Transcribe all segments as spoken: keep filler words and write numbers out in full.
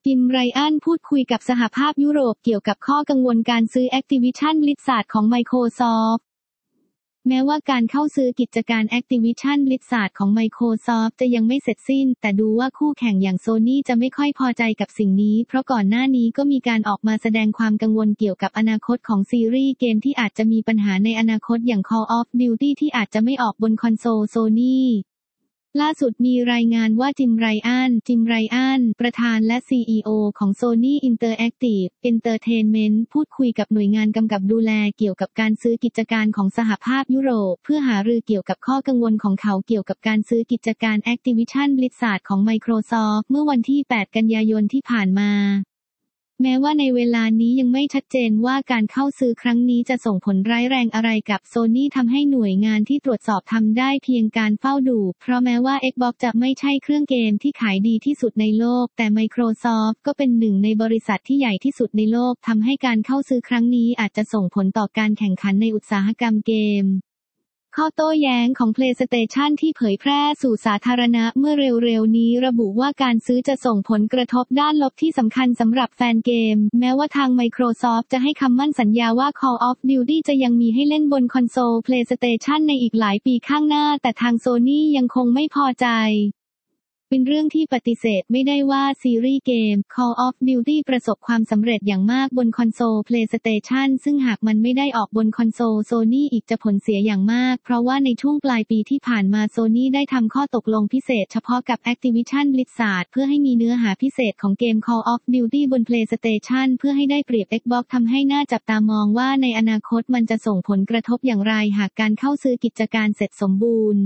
จิม ไรอันพูดคุยกับสหภาพยุโรปเกี่ยวกับข้อกังวลการซื้อ Activision Blizzard ของ Microsoft แม้ว่าการเข้าซื้อกิจการ Activision Blizzard ของ Microsoft จะยังไม่เสร็จสิ้นแต่ดูว่าคู่แข่งอย่าง Sony จะไม่ค่อยพอใจกับสิ่งนี้เพราะก่อนหน้านี้ก็มีการออกมาแสดงความกังวลเกี่ยวกับอนาคตของซีรีส์เกมที่อาจจะมีปัญหาในอนาคตอย่าง Call of Duty ที่อาจจะไม่ออกบนคอนโซล Sonyล่าสุดมีรายงานว่าจิม ไรอัน จิม ไรอัน ประธานและ ซี อี โอ ของ Sony Interactive Entertainment พูดคุยกับหน่วยงานกำกับดูแลเกี่ยวกับการซื้อกิจการของสหภาพยุโรปเพื่อหารือเกี่ยวกับข้อกังวลของเขาเกี่ยวกับการซื้อกิจการ Activision Blizzard ของ Microsoft เมื่อวันที่ แปด กันยายนที่ผ่านมาแม้ว่าในเวลานี้ยังไม่ชัดเจนว่าการเข้าซื้อครั้งนี้จะส่งผลร้ายแรงอะไรกับ Sony ทำให้หน่วยงานที่ตรวจสอบทำได้เพียงการเฝ้าดูเพราะแม้ว่า Xbox จะไม่ใช่เครื่องเกมที่ขายดีที่สุดในโลกแต่ Microsoft ก็เป็นหนึ่งในบริษัทที่ใหญ่ที่สุดในโลกทำให้การเข้าซื้อครั้งนี้อาจจะส่งผลต่อการแข่งขันในอุตสาหกรรมเกมข้อโต้แย้งของ PlayStation ที่เผยแพร่สู่สาธารณะเมื่อเร็วๆนี้ระบุว่าการซื้อจะส่งผลกระทบด้านลบที่สำคัญสำหรับแฟนเกมแม้ว่าทาง Microsoft จะให้คำมั่นสัญญาว่า Call of Duty จะยังมีให้เล่นบนคอนโซล PlayStation ในอีกหลายปีข้างหน้าแต่ทาง Sony ยังคงไม่พอใจเป็นเรื่องที่ปฏิเสธไม่ได้ว่าซีรีส์เกม Call of Duty ประสบความสำเร็จอย่างมากบนคอนโซล PlayStation ซึ่งหากมันไม่ได้ออกบนคอนโซล Sony อีกจะผลเสียอย่างมากเพราะว่าในช่วงปลายปีที่ผ่านมา Sony ได้ทำข้อตกลงพิเศษเฉพาะกับ Activision Blizzard เพื่อให้มีเนื้อหาพิเศษของเกม Call of Duty บน PlayStation เพื่อให้ได้เปรียบ Xbox ทำให้น่าจับตามองว่าในอนาคตมันจะส่งผลกระทบอย่างไรหากการเข้าซื้อกิจการเสร็จสมบูรณ์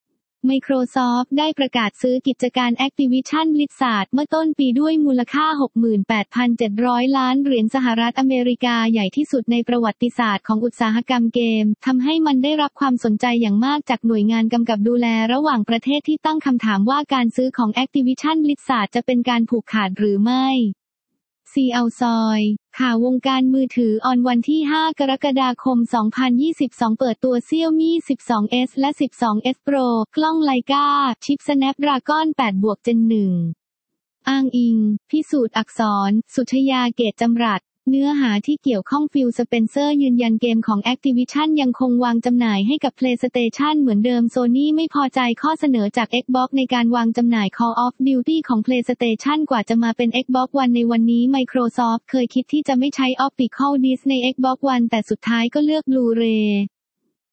Microsoft ได้ประกาศซื้อกิจการ Activision Blizzard เมื่อต้นปีด้วยมูลค่า หกหมื่นแปดพันเจ็ดร้อย ล้านเหรียญสหรัฐอเมริกาใหญ่ที่สุดในประวัติศาสตร์ของอุตสาหกรรมเกมทำให้มันได้รับความสนใจอย่างมากจากหน่วยงานกำกับดูแลระหว่างประเทศที่ตั้งคำถามว่าการซื้อของ Activision Blizzard จะเป็นการผูกขาดหรือไม่ซีเอาซอยข่าววงการมือถือออนวันที่ ห้ากรกฎาคม สองพันยี่สิบสอง เปิดตัว Xiaomi สิบสอง เอส และ สิบสอง เอส Pro กล้อง Leica ชิป Snapdragon แปด Gen หนึ่ง อ้างอิง พิสูจน์อักษร สุทยาเกตจำรัดเนื้อหาที่เกี่ยวข้องฟิล สเปนเซอร์ยืนยันเกมของ Activision ยังคงวางจำหน่ายให้กับ PlayStation เหมือนเดิม Sony ไม่พอใจข้อเสนอจาก Xbox ในการวางจำหน่าย Call of Duty ของ PlayStation กว่าจะมาเป็น Xbox One ในวันนี้ Microsoft เคยคิดที่จะไม่ใช้ Optical Disc ใน Xbox One แต่สุดท้ายก็เลือก Blu-ray